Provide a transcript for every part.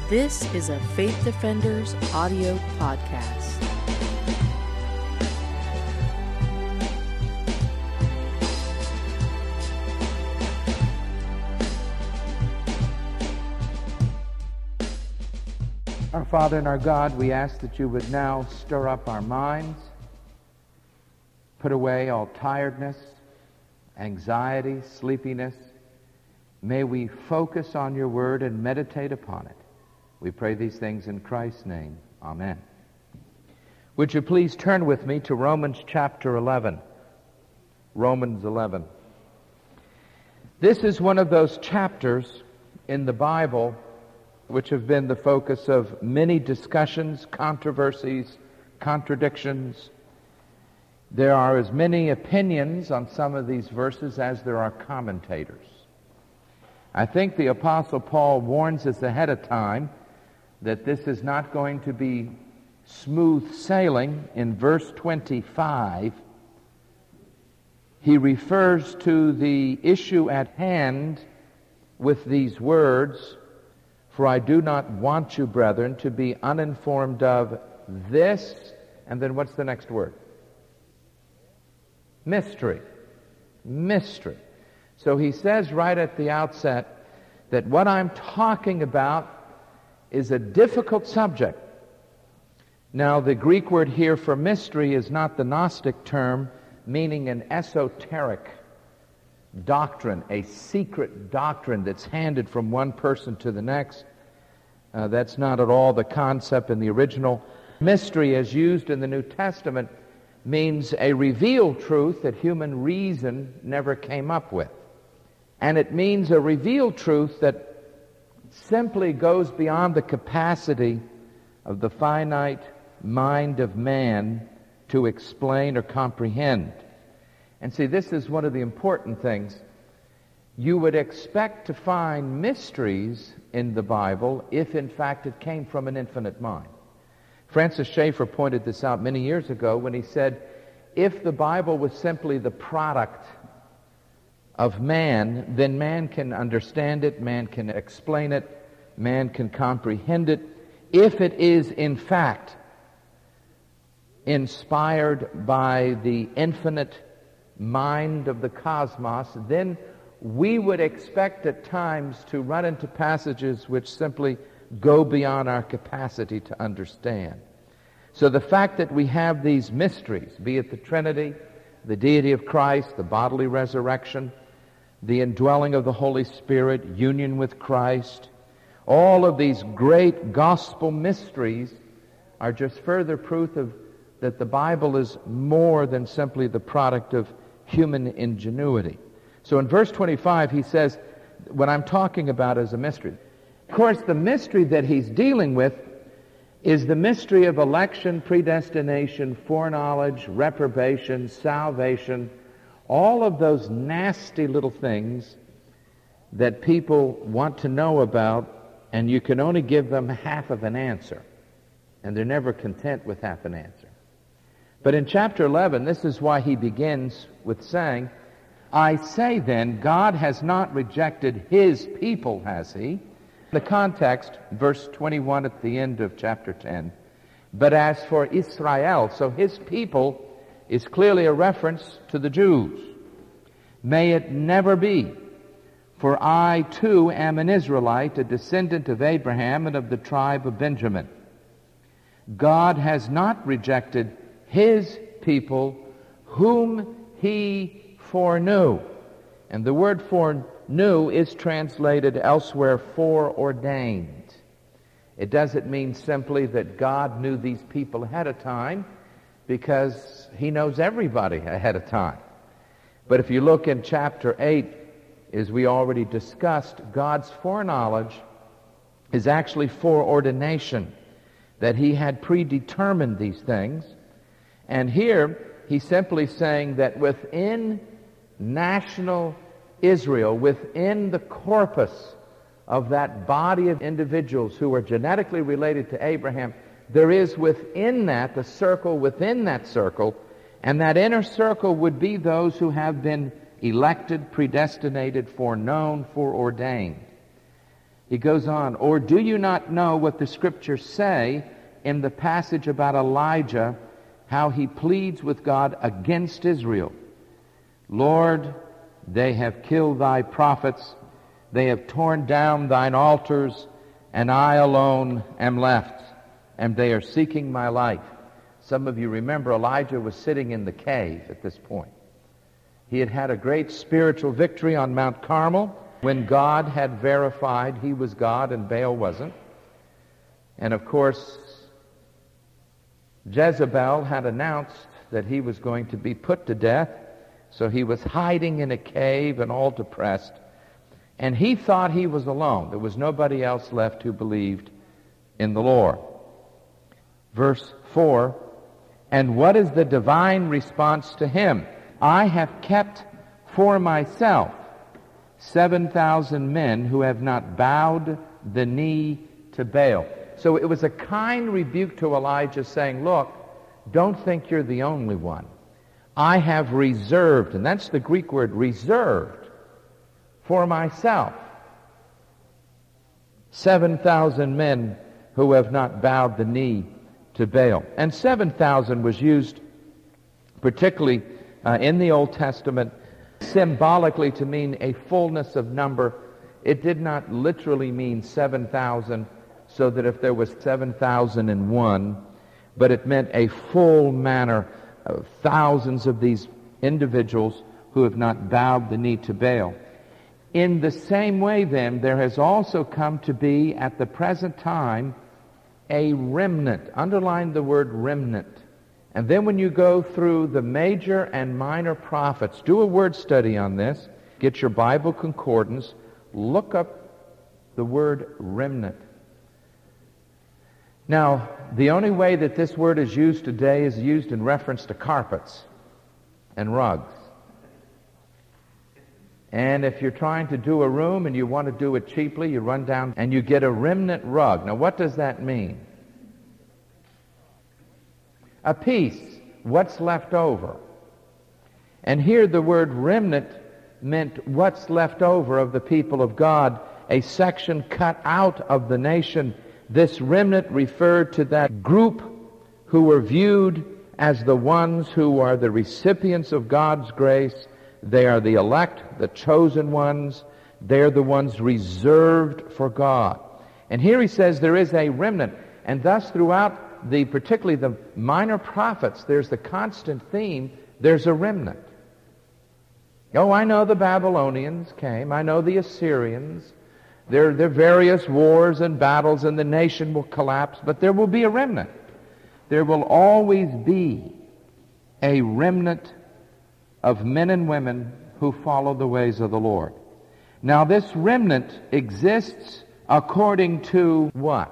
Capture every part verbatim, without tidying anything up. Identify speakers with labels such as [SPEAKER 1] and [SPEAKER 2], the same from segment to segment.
[SPEAKER 1] This is a Faith Defenders audio podcast.
[SPEAKER 2] Our Father and our God, we ask that you would now stir up our minds, put away all tiredness, anxiety, sleepiness. May we focus on your word and meditate upon it. We pray these things in Christ's name. Amen. Would you please turn with me to Romans chapter eleven. Romans eleven. This is one of those chapters in the Bible which have been the focus of many discussions, controversies, contradictions. There are as many opinions on some of these verses as there are commentators. I think the Apostle Paul warns us ahead of time that this is not going to be smooth sailing. In verse twenty-five, he refers to the issue at hand with these words, "For I do not want you, brethren, to be uninformed of this," and then what's the next word? Mystery. Mystery. So he says right at the outset that what I'm talking about is a difficult subject. Now, the Greek word here for mystery is not the Gnostic term, meaning an esoteric doctrine, a secret doctrine that's handed from one person to the next. Uh, that's not at all the concept in the original. Mystery, as used in the New Testament, means a revealed truth that human reason never came up with. And it means a revealed truth that simply goes beyond the capacity of the finite mind of man to explain or comprehend. And see, this is one of the important things. You would expect to find mysteries in the Bible if, in fact, it came from an infinite mind. Francis Schaeffer pointed this out many years ago when he said, if the Bible was simply the product of man, then man can understand it, man can explain it, man can comprehend it. If it is, in fact, inspired by the infinite mind of the cosmos, then we would expect at times to run into passages which simply go beyond our capacity to understand. So the fact that we have these mysteries, be it the Trinity, the deity of Christ, the bodily resurrection, the indwelling of the Holy Spirit, union with Christ, all of these great gospel mysteries are just further proof of that the Bible is more than simply the product of human ingenuity. So in verse twenty-five, he says, what I'm talking about is a mystery. Of course, the mystery that he's dealing with is the mystery of election, predestination, foreknowledge, reprobation, salvation, all of those nasty little things that people want to know about, and you can only give them half of an answer, and they're never content with half an answer. But in chapter eleven, this is why he begins with saying, I say then, God has not rejected his people, has he? The context, verse twenty-one at the end of chapter ten. But as for Israel, so his people is clearly a reference to the Jews. May it never be, for I too am an Israelite, a descendant of Abraham and of the tribe of Benjamin. God has not rejected his people whom he foreknew. And the word foreknew is translated elsewhere foreordained. It doesn't mean simply that God knew these people ahead of time, because he knows everybody ahead of time. But if you look in chapter eight, as we already discussed, God's foreknowledge is actually foreordination, that he had predetermined these things. And here, he's simply saying that within national Israel, within the corpus of that body of individuals who are genetically related to Abraham, there is within that, the circle within that circle, and that inner circle would be those who have been elected, predestinated, foreknown, foreordained. He goes on, or do you not know what the Scriptures say in the passage about Elijah, how he pleads with God against Israel? Lord, they have killed thy prophets, they have torn down thine altars, and I alone am left, and they are seeking my life. Some of you remember Elijah was sitting in the cave at this point. He had had a great spiritual victory on Mount Carmel when God had verified he was God and Baal wasn't. And of course, Jezebel had announced that he was going to be put to death, so he was hiding in a cave and all depressed. And he thought he was alone. There was nobody else left who believed in the Lord. Verse four, and what is the divine response to him? I have kept for myself seven thousand men who have not bowed the knee to Baal. So it was a kind rebuke to Elijah saying, look, don't think you're the only one. I have reserved, and that's the Greek word, reserved, for myself seven thousand men who have not bowed the knee to Baal. And seven thousand was used particularly uh, in the Old Testament symbolically to mean a fullness of number. It did not literally mean seven thousand, so that if there was seven thousand and one, but it meant a full manner of thousands of these individuals who have not bowed the knee to Baal. In the same way, then, there has also come to be, at the present time, a remnant. Underline the word remnant. And then when you go through the major and minor prophets, do a word study on this, get your Bible concordance, look up the word remnant. Now, the only way that this word is used today is used in reference to carpets and rugs. And if you're trying to do a room and you want to do it cheaply, you run down and you get a remnant rug. Now, what does that mean? A piece, what's left over. And here the word remnant meant what's left over of the people of God, a section cut out of the nation. This remnant referred to that group who were viewed as the ones who are the recipients of God's grace. They are the elect, the chosen ones. They're the ones reserved for God. And here he says there is a remnant. And thus throughout the, particularly the minor prophets, there's the constant theme, there's a remnant. Oh, I know the Babylonians came. I know the Assyrians. There, there are various wars and battles, and the nation will collapse, but there will be a remnant. There will always be a remnant of men and women who follow the ways of the Lord. Now, this remnant exists according to what?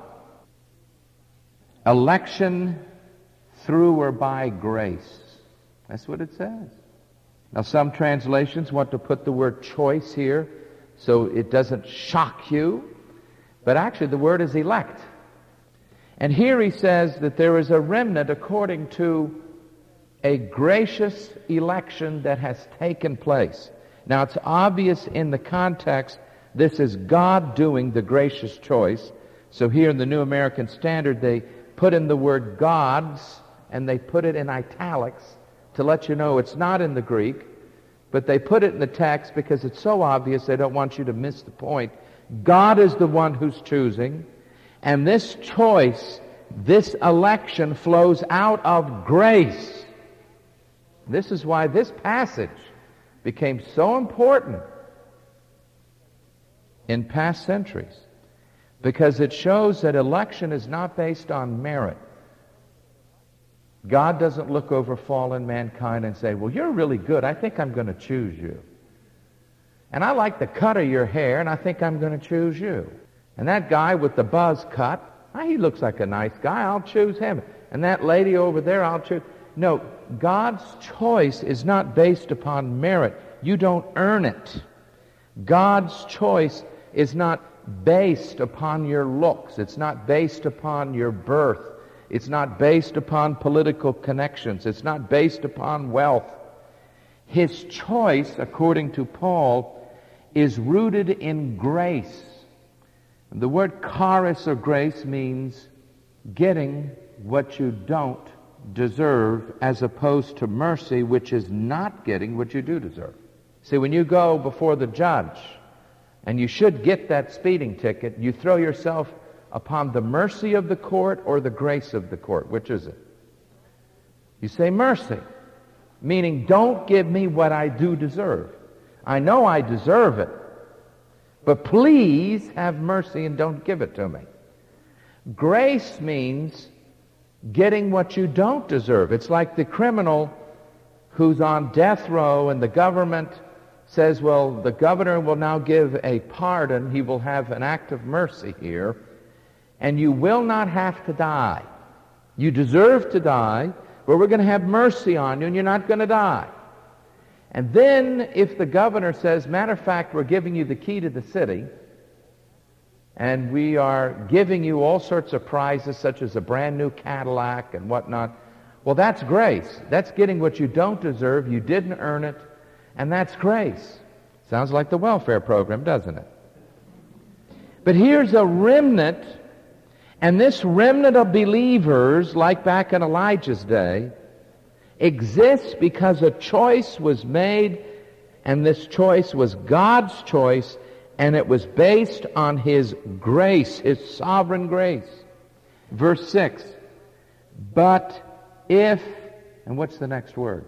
[SPEAKER 2] Election through or by grace. That's what it says. Now, some translations want to put the word choice here so it doesn't shock you, but actually the word is elect. And here he says that there is a remnant according to a gracious election that has taken place. Now, it's obvious in the context this is God doing the gracious choice. So here in the New American Standard they put in the word gods and they put it in italics to let you know it's not in the Greek, but they put it in the text because it's so obvious they don't want you to miss the point. God is the one who's choosing, and this choice, this election flows out of grace. This is why this passage became so important in past centuries, because it shows that election is not based on merit. God doesn't look over fallen mankind and say, well, you're really good. I think I'm going to choose you. And I like the cut of your hair, and I think I'm going to choose you. And that guy with the buzz cut, ah, he looks like a nice guy. I'll choose him. And that lady over there, I'll choose. No, God's choice is not based upon merit. You don't earn it. God's choice is not based upon your looks. It's not based upon your birth. It's not based upon political connections. It's not based upon wealth. His choice, according to Paul, is rooted in grace. The word charis or grace means getting what you don't deserve, as opposed to mercy, which is not getting what you do deserve. See, when you go before the judge and you should get that speeding ticket, you throw yourself upon the mercy of the court or the grace of the court. Which is it? You say mercy, meaning don't give me what I do deserve. I know I deserve it, but please have mercy and don't give it to me. Grace means getting what you don't deserve. It's like the criminal who's on death row and the government says, well, the governor will now give a pardon. He will have an act of mercy here, and you will not have to die. You deserve to die, but we're going to have mercy on you, and you're not going to die. And then if the governor says, matter of fact, we're giving you the key to the city, and we are giving you all sorts of prizes, such as a brand new Cadillac and whatnot, well, that's grace. That's getting what you don't deserve. You didn't earn it, and that's grace. Sounds like the welfare program, doesn't it? But here's a remnant, and this remnant of believers, like back in Elijah's day, exists because a choice was made, and this choice was God's choice, and it was based on His grace, His sovereign grace. Verse six, but if, and what's the next word?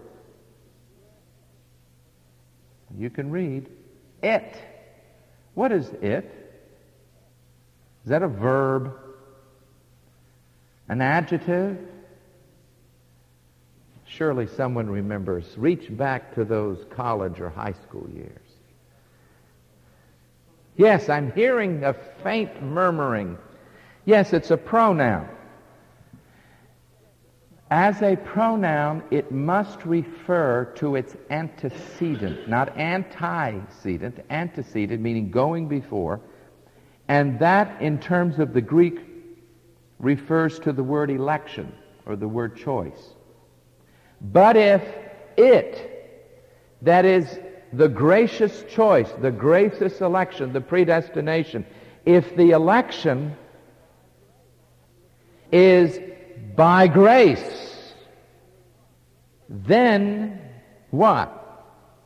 [SPEAKER 2] You can read, it. What is it? Is that a verb? An adjective? Surely someone remembers. Reach back to those college or high school years. Yes, I'm hearing a faint murmuring. Yes, it's a pronoun. As a pronoun, it must refer to its antecedent, not antecedent, antecedent, meaning going before. And that, in terms of the Greek, refers to the word election or the word choice. But if it, that is the gracious choice, the gracious election, the predestination, if the election is by grace, then what?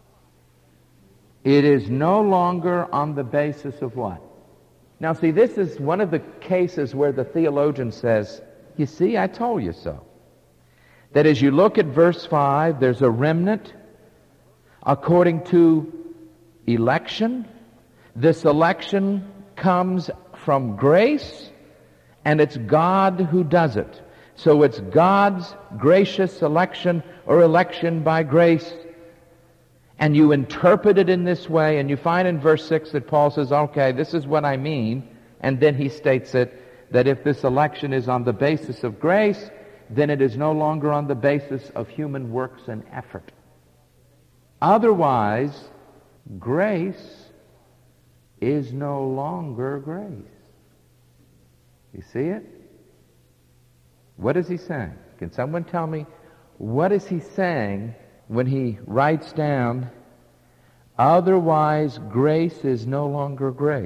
[SPEAKER 2] It is no longer on the basis of what? Now see, this is one of the cases where the theologian says, you see, I told you so. That as you look at verse five, there's a remnant according to election. This election comes from grace, and it's God who does it. So it's God's gracious election or election by grace. And you interpret it in this way, and you find in verse six that Paul says, okay, this is what I mean. And then he states it, that if this election is on the basis of grace, then it is no longer on the basis of human works and effort. Otherwise, grace is no longer grace. You see it? What is he saying? Can someone tell me, what is he saying when he writes down, otherwise grace is no longer grace?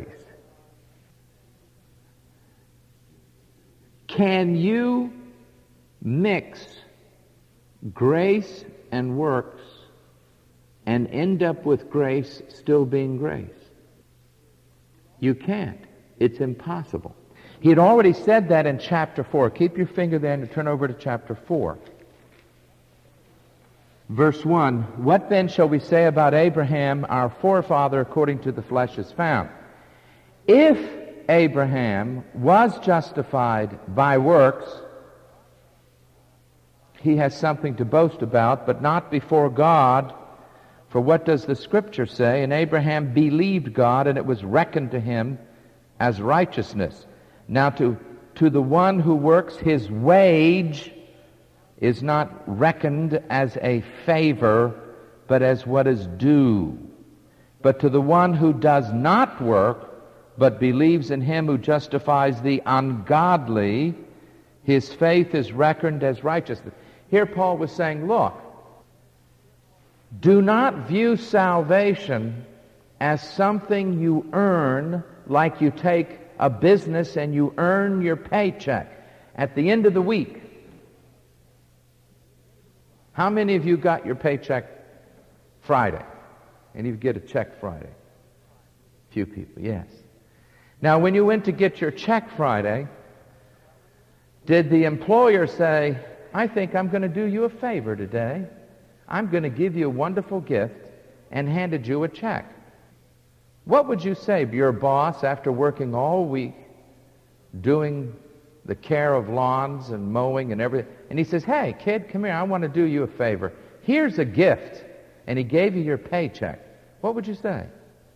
[SPEAKER 2] Can you mix grace and works and end up with grace still being grace? You can't. It's impossible. He had already said that in chapter four. Keep your finger there and turn over to chapter four. Verse one, what then shall we say about Abraham, our forefather, according to the flesh is found? If Abraham was justified by works, he has something to boast about, but not before God. For what does the Scripture say? And Abraham believed God, and it was reckoned to him as righteousness. Now to, to the one who works, his wage is not reckoned as a favor, but as what is due. But to the one who does not work, but believes in him who justifies the ungodly, his faith is reckoned as righteousness. Here Paul was saying, look, do not view salvation as something you earn, like you take a business and you earn your paycheck at the end of the week. How many of you got your paycheck Friday? Any of you get a check Friday? Few people, yes. Now, when you went to get your check Friday, did the employer say, I think I'm going to do you a favor today. I'm going to give you a wonderful gift, and handed you a check? What would you say to your boss after working all week doing the care of lawns and mowing and everything, and he says, hey, kid, come here, I want to do you a favor. Here's a gift, and he gave you your paycheck. What would you say?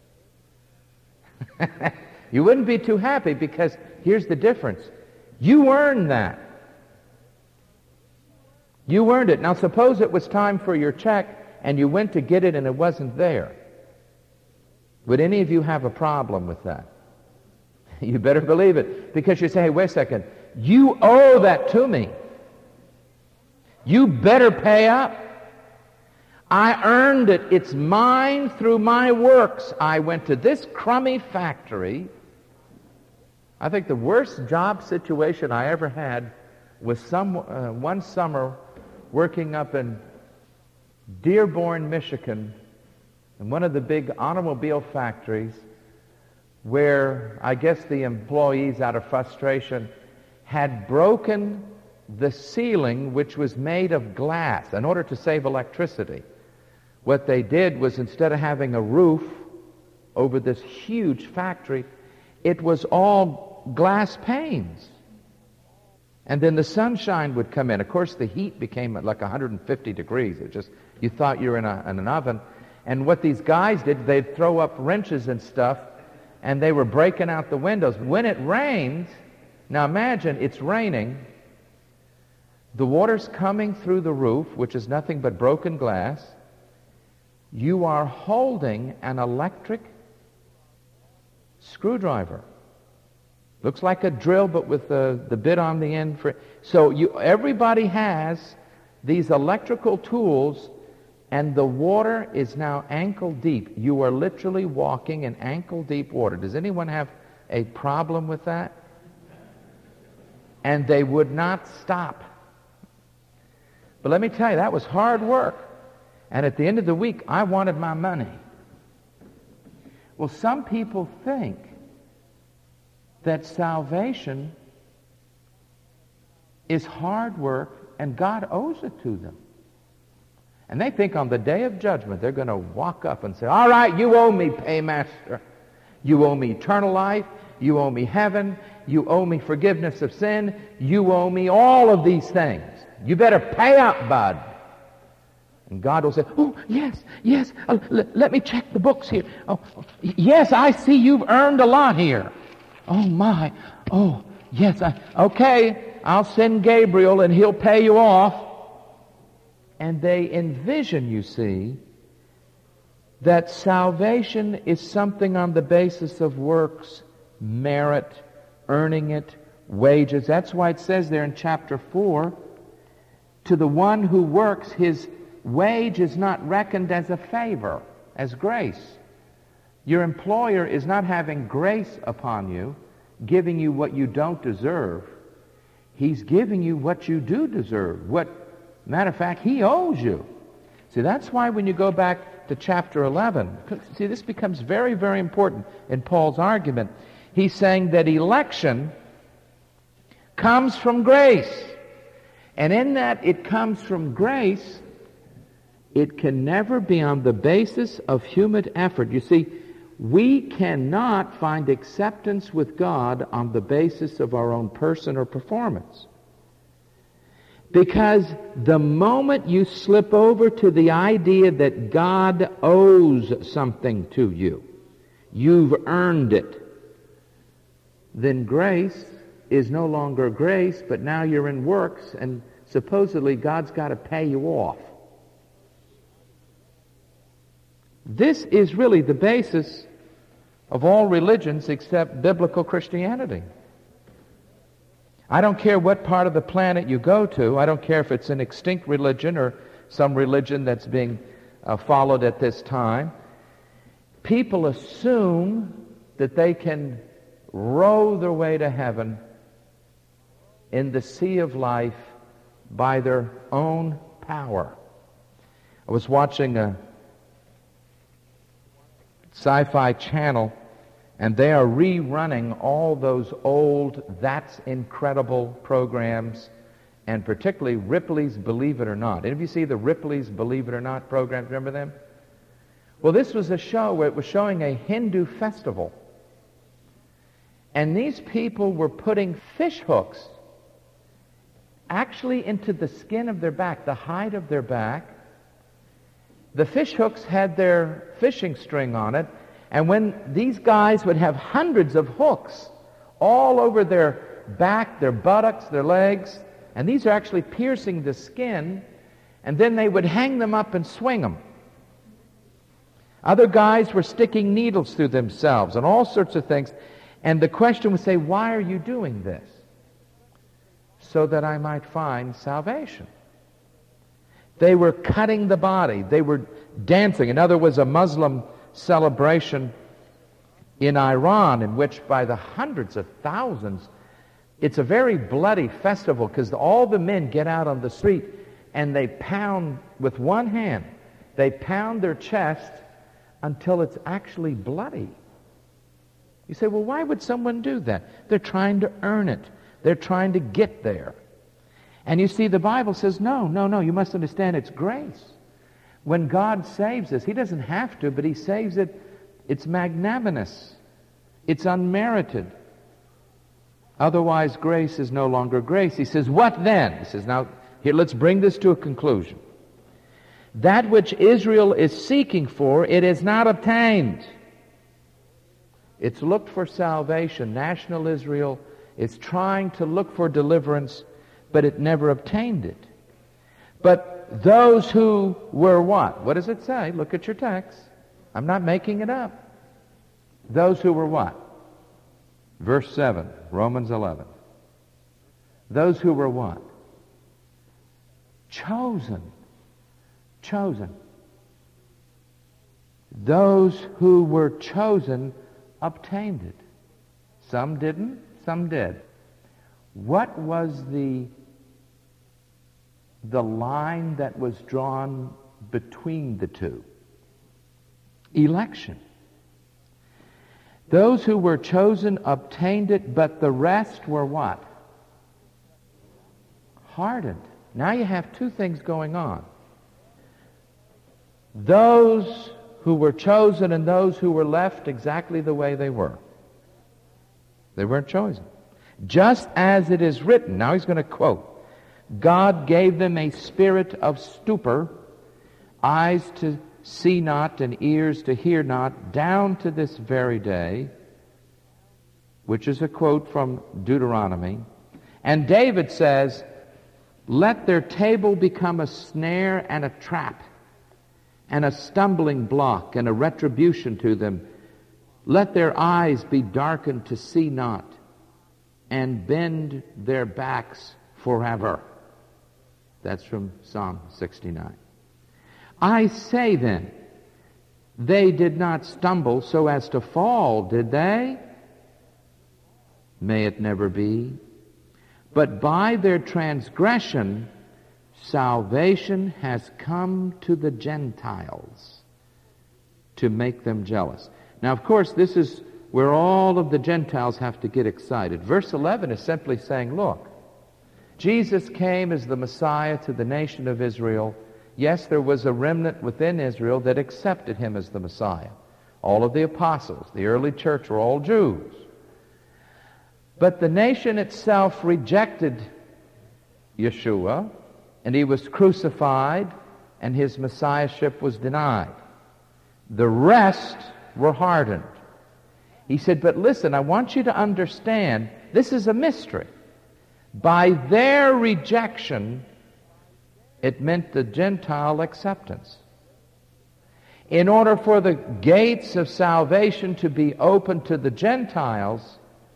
[SPEAKER 2] You wouldn't be too happy, because here's the difference. You earned that. You earned it. Now suppose it was time for your check and you went to get it and it wasn't there. Would any of you have a problem with that? You better believe it, because you say, hey, wait a second, you owe that to me. You better pay up. I earned it. It's mine through my works. I went to this crummy factory. I think the worst job situation I ever had was some uh, one summer working up in Dearborn, Michigan, in one of the big automobile factories, where I guess the employees, out of frustration, had broken the ceiling, which was made of glass, in order to save electricity. What they did was, instead of having a roof over this huge factory, it was all glass panes. And then the sunshine would come in. Of course, the heat became like one hundred fifty degrees. It just, you thought you were in, a, in an oven. And what these guys did, they'd throw up wrenches and stuff, and they were breaking out the windows. When it rained, now imagine it's raining, the water's coming through the roof, which is nothing but broken glass. You are holding an electric screwdriver. Looks like a drill, but with the, the bit on the end. For, so you, everybody has these electrical tools, and the water is now ankle deep. You are literally walking in ankle deep water. Does anyone have a problem with that? And they would not stop. But let me tell you, that was hard work. And at the end of the week, I wanted my money. Well, some people think that salvation is hard work and God owes it to them. And they think on the day of judgment they're going to walk up and say, all right, you owe me, paymaster. You owe me eternal life. You owe me heaven. You owe me forgiveness of sin. You owe me all of these things. You better pay up, bud. And God will say, oh, yes, yes, uh, l- let me check the books here. Oh, yes, I see you've earned a lot here. Oh, my. Oh, yes. I, okay, I'll send Gabriel and he'll pay you off. And they envision, you see, that salvation is something on the basis of works, merit, earning it, wages. That's why it says there in chapter four, to the one who works, his wage is not reckoned as a favor, as grace. Your employer is not having grace upon you, giving you what you don't deserve. He's giving you what you do deserve. What, matter of fact, he owes you. See, that's why when you go back to chapter eleven, see, this becomes very, very important in Paul's argument. He's saying that election comes from grace. And in that it comes from grace, it can never be on the basis of human effort. You see, we cannot find acceptance with God on the basis of our own person or performance. Because the moment you slip over to the idea that God owes something to you, you've earned it, then grace is no longer grace, but now you're in works, and supposedly God's got to pay you off. This is really the basis of all religions except biblical Christianity. I don't care what part of the planet you go to. I don't care if it's an extinct religion or some religion that's being uh, followed at this time. People assume that they can row their way to heaven in the sea of life by their own power. I was watching a sci-fi channel, and they are rerunning all those old That's Incredible programs, and particularly Ripley's Believe It or Not. Any of you see the Ripley's Believe It or Not programs? Remember them? Well, this was a show where it was showing a Hindu festival. And these people were putting fish hooks actually into the skin of their back, the hide of their back. The fish hooks had their fishing string on it, and when these guys would have hundreds of hooks all over their back, their buttocks, their legs, and these are actually piercing the skin, and then they would hang them up and swing them. Other guys were sticking needles through themselves and all sorts of things. And the question would say, why are you doing this? So that I might find salvation. They were cutting the body. They were dancing. Another was a Muslim celebration in Iran, in which by the hundreds of thousands, it's a very bloody festival because all the men get out on the street and they pound with one hand. They pound their chest until it's actually bloody. You say, well, why would someone do that? They're trying to earn it. They're trying to get there. And you see, the Bible says, no, no, no, you must understand it's grace. When God saves us, He doesn't have to, but He saves it. It's magnanimous. It's unmerited. Otherwise, grace is no longer grace. He says, what then? He says, now, here, let's bring this to a conclusion. That which Israel is seeking for, it is not obtained. It's looked for salvation. National Israel is trying to look for deliverance, but it never obtained it. But those who were what? What does it say? Look at your text. I'm not making it up. Those who were what? Verse seven, Romans eleven. Those who were what? Chosen. Chosen. Those who were chosen obtained it. Some didn't, some did. What was the the line that was drawn between the two? Election. Those who were chosen obtained it, but the rest were what? Hardened. Now you have two things going on. Those who were chosen and those who were left exactly the way they were. They weren't chosen. Just as it is written, now he's going to quote, God gave them a spirit of stupor, eyes to see not and ears to hear not, down to this very day, which is a quote from Deuteronomy. And David says, let their table become a snare and a trap, and a stumbling block and a retribution to them. Let their eyes be darkened to see not, and bend their backs forever. That's from Psalm sixty-nine. I say then, they did not stumble so as to fall, did they? May it never be. But by their transgression, salvation has come to the Gentiles to make them jealous. Now, of course, this is where all of the Gentiles have to get excited. Verse eleven is simply saying, look, Jesus came as the Messiah to the nation of Israel. Yes, there was a remnant within Israel that accepted Him as the Messiah. All of the apostles, the early church, were all Jews. But the nation itself rejected Yeshua, and He was crucified, and His Messiahship was denied. The rest were hardened. He said, but listen, I want you to understand, this is a mystery. By their rejection, it meant the Gentile acceptance. In order for the gates of salvation to be open to the Gentiles,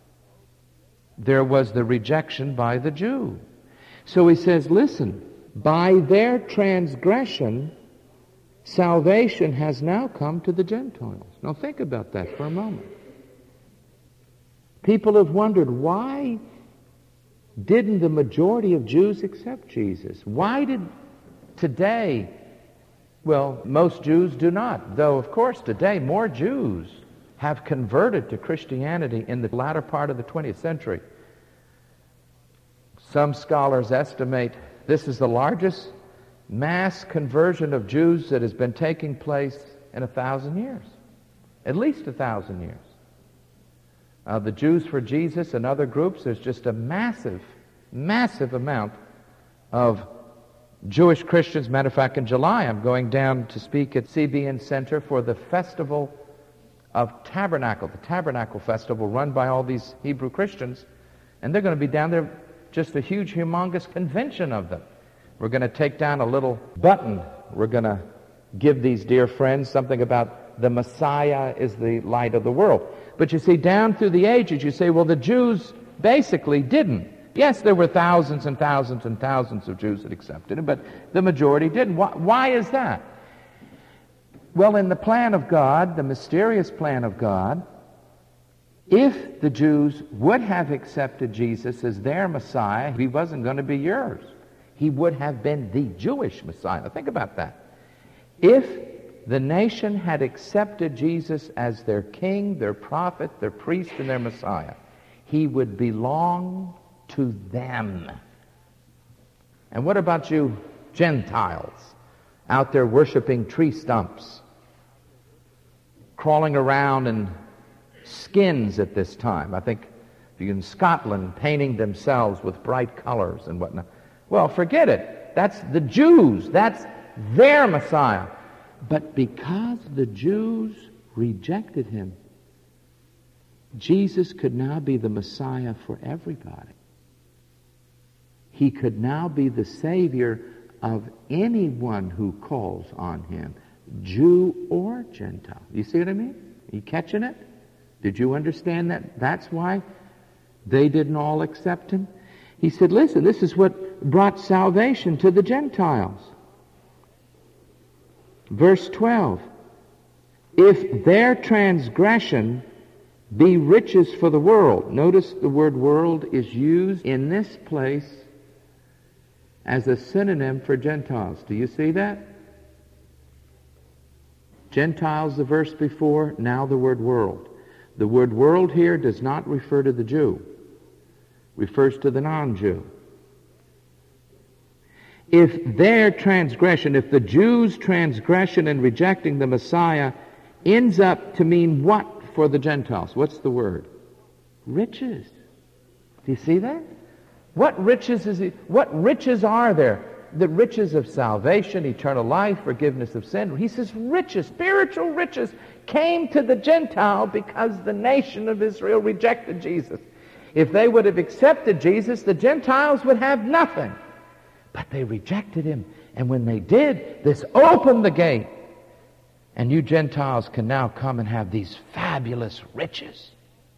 [SPEAKER 2] there was the rejection by the Jew. So he says, listen, by their transgression, salvation has now come to the Gentiles. Now think about that for a moment. People have wondered, why didn't the majority of Jews accept Jesus? Why did today, well, most Jews do not, though of course today more Jews have converted to Christianity in the latter part of the twentieth century. Some scholars estimate this is the largest mass conversion of Jews that has been taking place in a thousand years, at least a thousand years. Uh, the Jews for Jesus and other groups, there's just a massive, massive amount of Jewish Christians. Matter of fact, in July, I'm going down to speak at C B N Center for the Festival of Tabernacle, the Tabernacle Festival run by all these Hebrew Christians, and they're going to be down there, just a huge, humongous convention of them. We're going to take down a little button. We're going to give these dear friends something about the Messiah is the light of the world. But you see, down through the ages, you say, well, the Jews basically didn't. Yes, there were thousands and thousands and thousands of Jews that accepted it, but the majority didn't. Why, why is that? Well, in the plan of God, the mysterious plan of God, if the Jews would have accepted Jesus as their Messiah, he wasn't going to be yours. He would have been the Jewish Messiah. Now, think about that. If the nation had accepted Jesus as their king, their prophet, their priest, and their Messiah, he would belong to them. And what about you Gentiles out there worshiping tree stumps, crawling around in skins at this time? I think in Scotland, painting themselves with bright colors and whatnot. Well, forget it. That's the Jews. That's their Messiah. But because the Jews rejected him, Jesus could now be the Messiah for everybody. He could now be the Savior of anyone who calls on him, Jew or Gentile. You see what I mean? Are you catching it? Did you understand that? That's why they didn't all accept him. He said, listen, this is what brought salvation to the Gentiles. Verse twelve, if their transgression be riches for the world. Notice the word world is used in this place as a synonym for Gentiles. Do you see that? Gentiles, the verse before, now the word world. The word world here does not refer to the Jew. It refers to the non-Jew. If their transgression, if the Jews' transgression in rejecting the Messiah ends up to mean what for the Gentiles? What's the word? Riches. Do you see that? What riches is it? What riches are there? The riches of salvation, eternal life, forgiveness of sin. He says riches, spiritual riches came to the Gentile because the nation of Israel rejected Jesus. If they would have accepted Jesus, the Gentiles would have nothing. But they rejected him. And when they did, this opened the gate. And you Gentiles can now come and have these fabulous riches.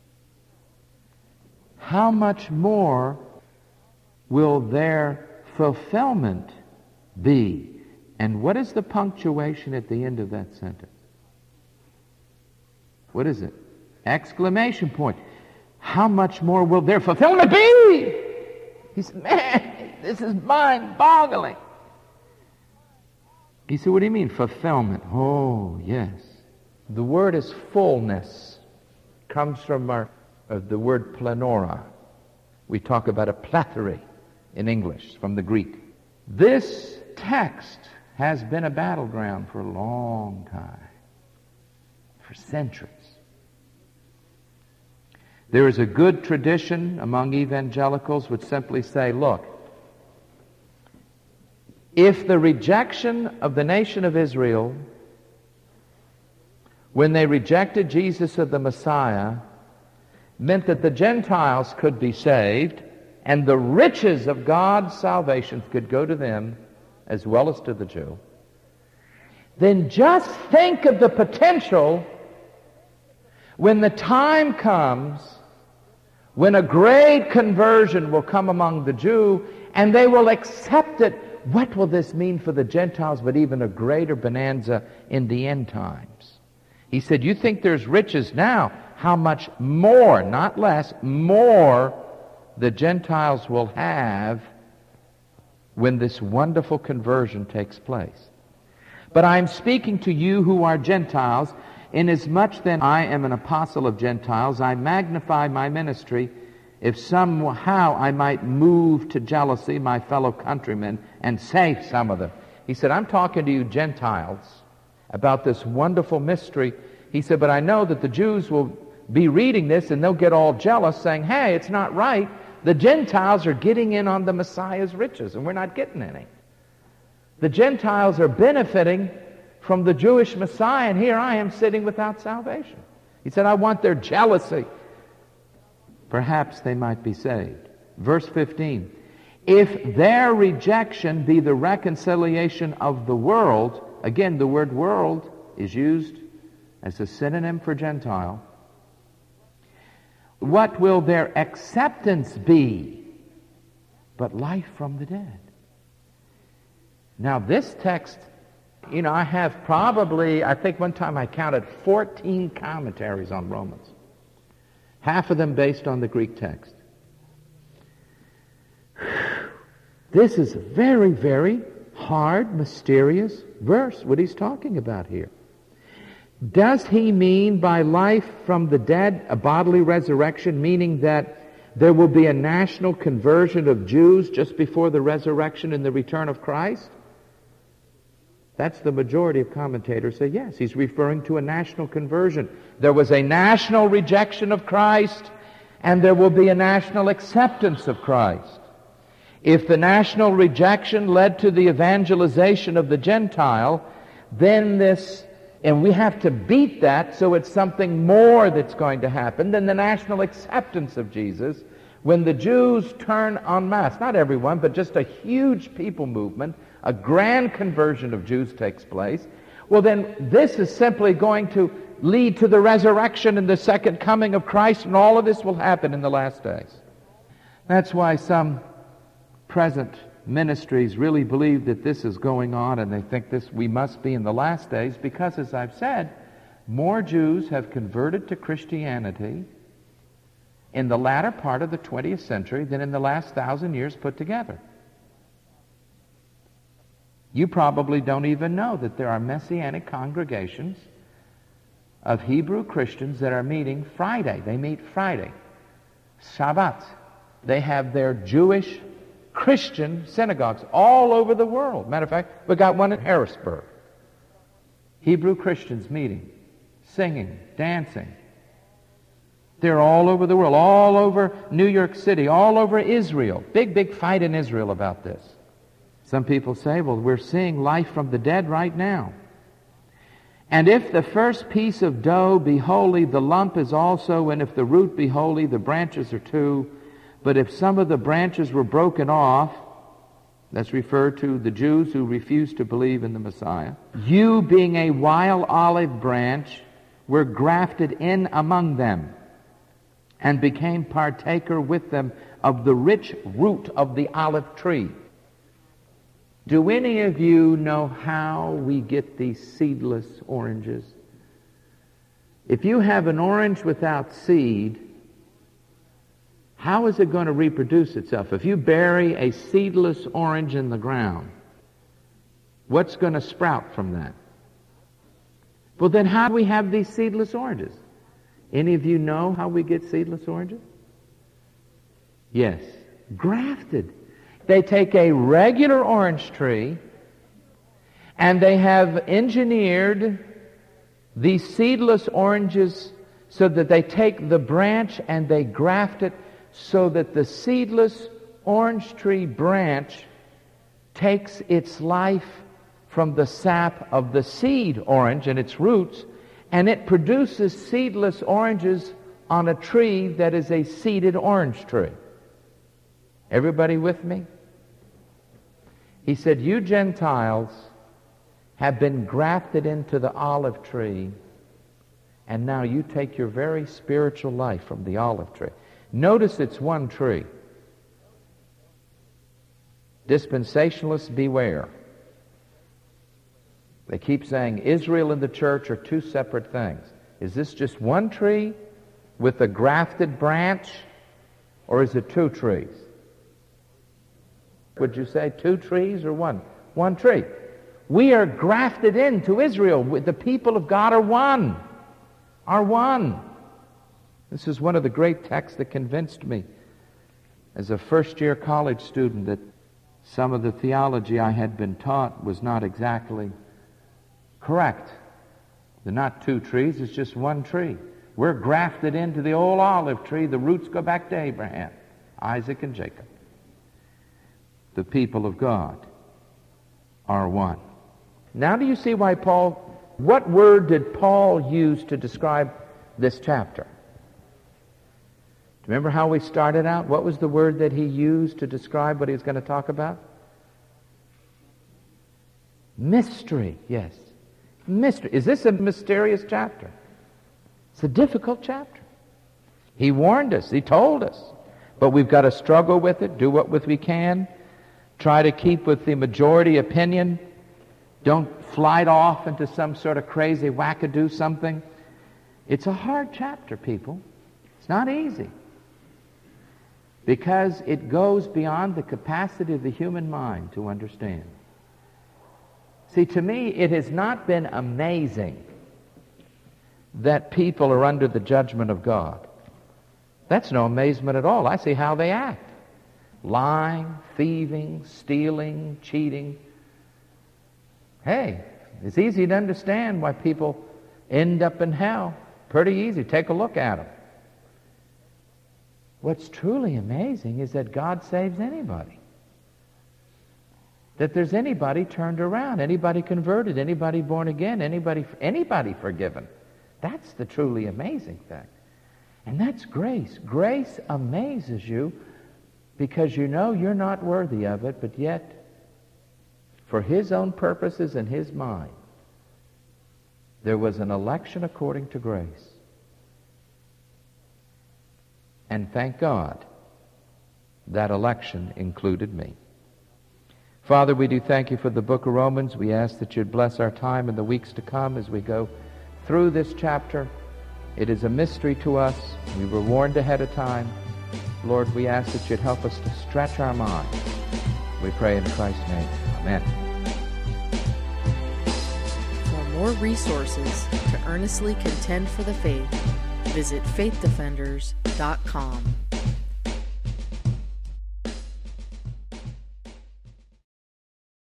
[SPEAKER 2] How much more will their fulfillment be? And what is the punctuation at the end of that sentence? What is it? Exclamation point. How much more will their fulfillment be? He said, man, this is mind-boggling. He said, what do you mean, fulfillment? Oh, yes. The word is fullness. Comes from our, uh, the word plenora. We talk about a plethory in English, from the Greek. This text has been a battleground for a long time, for centuries. There is a good tradition among evangelicals which simply say, look, if the rejection of the nation of Israel, when they rejected Jesus as the Messiah, meant that the Gentiles could be saved and the riches of God's salvation could go to them as well as to the Jew, then just think of the potential when the time comes when a great conversion will come among the Jew and they will accept it. What will this mean for the Gentiles, but even a greater bonanza in the end times? He said, you think there's riches now. how much more, not less, more the Gentiles will have when this wonderful conversion takes place. But I am speaking to you who are Gentiles, inasmuch then I am an apostle of Gentiles, I magnify my ministry, if somehow I might move to jealousy my fellow countrymen and save some of them. He said, I'm talking to you Gentiles about this wonderful mystery. He said, but I know that the Jews will be reading this and they'll get all jealous, saying, hey, it's not right. The Gentiles are getting in on the Messiah's riches, and we're not getting any. The Gentiles are benefiting from the Jewish Messiah, and here I am sitting without salvation. He said, I want their jealousy. Perhaps they might be saved. Verse fifteen, if their rejection be the reconciliation of the world, again, the word world is used as a synonym for Gentile, what will their acceptance be but life from the dead? Now this text, you know, I have probably, I think one time I counted fourteen commentaries on Romans. Half of them based on the Greek text. This is a very, very hard, mysterious verse, what he's talking about here. Does he mean by life from the dead a bodily resurrection, meaning that there will be a national conversion of Jews just before the resurrection and the return of Christ? That's the majority of commentators say yes. He's referring to a national conversion. There was a national rejection of Christ, and there will be a national acceptance of Christ. If the national rejection led to the evangelization of the Gentile, then this, and we have to beat that, so it's something more that's going to happen than the national acceptance of Jesus. When the Jews turn en masse, not everyone, but just a huge people movement, a grand conversion of Jews takes place, well then this is simply going to lead to the resurrection and the second coming of Christ, and all of this will happen in the last days. That's why some present ministries really believe that this is going on, and they think this we must be in the last days, because as I've said, more Jews have converted to Christianity in the latter part of the twentieth century than in the last thousand years put together. You probably don't even know that there are Messianic congregations of Hebrew Christians that are meeting Friday. They meet Friday. Shabbat. They have their Jewish Christian synagogues all over the world. Matter of fact, we got one in Harrisburg. Hebrew Christians meeting, singing, dancing. They're all over the world, all over New York City, all over Israel. Big, big fight in Israel about this. Some people say, well, we're seeing life from the dead right now. And if the first piece of dough be holy, the lump is also, and if the root be holy, the branches are too. But if some of the branches were broken off, that's referred to the Jews who refused to believe in the Messiah, you being a wild olive branch were grafted in among them and became partaker with them of the rich root of the olive tree. Do any of you know how we get these seedless oranges? If you have an orange without seed, how is it going to reproduce itself? If you bury a seedless orange in the ground, what's going to sprout from that? Well, then how do we have these seedless oranges? Any of you know how we get seedless oranges? Yes, grafted. They take a regular orange tree and they have engineered these seedless oranges so that they take the branch and they graft it so that the seedless orange tree branch takes its life from the sap of the seed orange and its roots, and it produces seedless oranges on a tree that is a seeded orange tree. Everybody with me? He said, you Gentiles have been grafted into the olive tree, and now you take your very spiritual life from the olive tree. Notice it's one tree. Dispensationalists, beware. They keep saying Israel and the church are two separate things. Is this just one tree, with a grafted branch, or is it two trees? Would you say two trees or one? One tree. We are grafted into Israel. The people of God are one. Are one. This is one of the great texts that convinced me as a first-year college student that some of the theology I had been taught was not exactly correct. They're not two trees, it's just one tree. We're grafted into the old olive tree. The roots go back to Abraham, Isaac, and Jacob. The people of God are one. Now do you see why Paul, what word did Paul use to describe this chapter? Remember how we started out? What was the word that he used to describe what he was going to talk about? Mystery, yes. Mystery. Is this a mysterious chapter? It's a difficult chapter. He warned us. He told us. But we've got to struggle with it, do what we can, try to keep with the majority opinion. Don't flight off into some sort of crazy wackadoo something. It's a hard chapter, people. It's not easy. Because it goes beyond the capacity of the human mind to understand. See, to me, it has not been amazing that people are under the judgment of God. That's no amazement at all. I see how they act. Lying, thieving, stealing, cheating. Hey, it's easy to understand why people end up in hell. Pretty easy. Take a look at them. What's truly amazing is that God saves anybody. That there's anybody turned around, anybody converted, anybody born again, anybody anybody forgiven. That's the truly amazing thing. And that's grace. Grace amazes you because you know you're not worthy of it, but yet, for His own purposes and His mind, there was an election according to grace. And thank God, that election included me. Father, we do thank You for the book of Romans. We ask that You'd bless our time in the weeks to come as we go through this chapter. It is a mystery to us. We were warned ahead of time. Lord, we ask that You'd help us to stretch our minds. We pray in Christ's name. Amen.
[SPEAKER 1] For more resources to earnestly contend for the faith, visit faith defenders dot com.